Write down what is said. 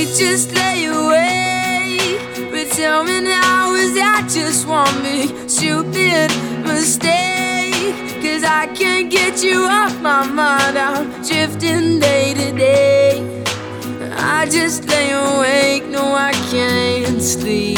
just lay awake. But tell me now, is that just one big stupid mistake? 'Cause I can't get you off my mind. I'm drifting day to day. I just lay awake, no I can't sleep.